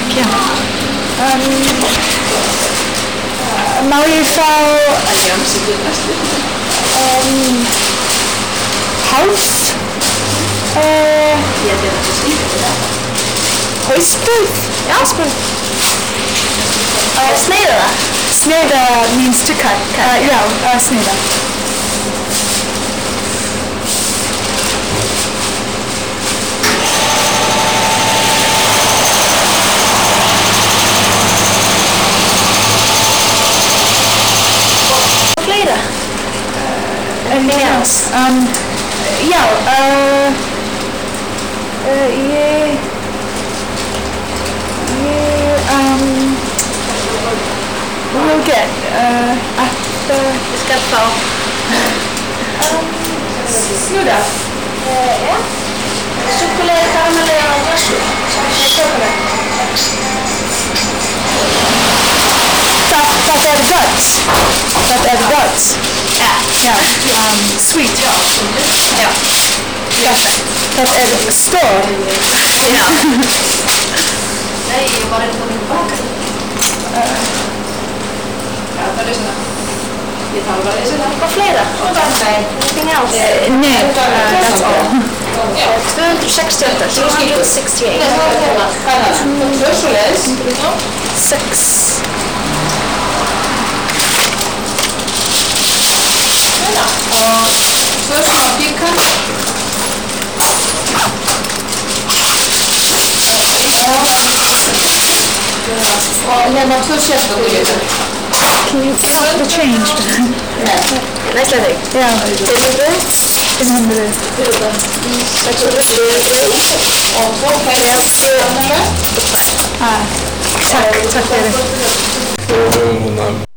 Ja. Má ég fá háls hausbrauð? Ja. Sneiða? Sneiða means to cut. Já, sneiða. Fleira? Anything else? Já, we'll get Ég skal fá snúða. ja. Súkkulaði, karamellu og glasur. Súkkulaði. Dat er dat. Ja. Ja, sweet. Ja. Dat er store. Ja. Nee, je mag het nog niet pakken. Ja, dat is het. Dit hadden we eens gedaan. Of fleira? Anything else? Nee, that's all. 266. 268. Six. Can you stop the change? Nice living. Ja. 100. Tack för det.